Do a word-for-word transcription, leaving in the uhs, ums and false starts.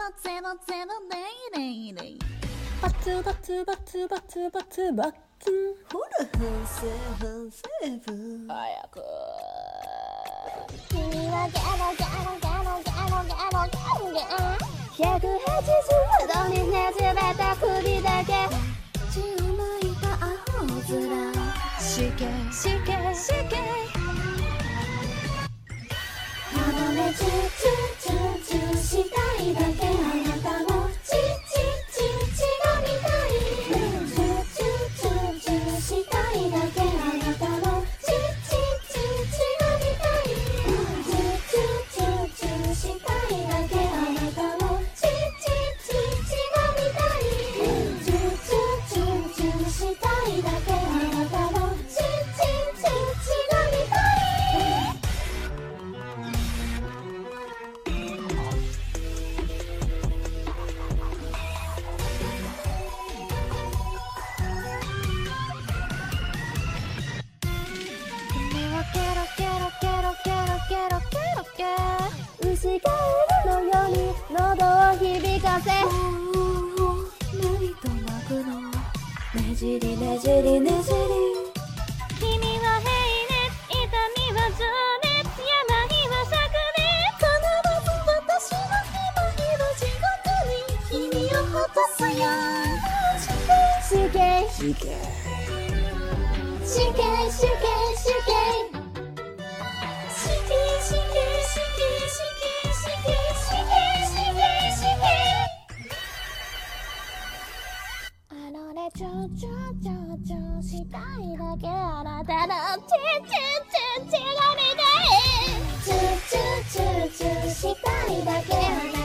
ゼロゼロゼロゼロゼロバツバツバツバツバツバツほら反省反省部早く君はギャロギャロギャロギャロギャロギャロギャロギャロひゃくはちじゅうどにねじれた首だけ血をまいたアホ面死刑死刑死刑鼻でチューチューチューチューしたいだけあなたのチチチチが見たいチューチューチューチューしたいだけあなたのチチチチが見たいチューチューチューチューしたいだけあなたのチチチチが見たいチューチューチューチューしたいだけあなたのチチチチが見たいケロケロケロケロケロケロケロ牛ガエルのように喉を響かせないと泣くのねじりねじりねじり君は平熱痛みは情熱病は灼熱必ず私の今いる地獄に君を落とすよ死刑死刑死刑死刑死刑死刑死刑死刑死刑死刑死刑死刑あのねちょちょちょちょしたいだけあなたのチュチュチュチュが見たいチュチュチュチュしたいだけあなたの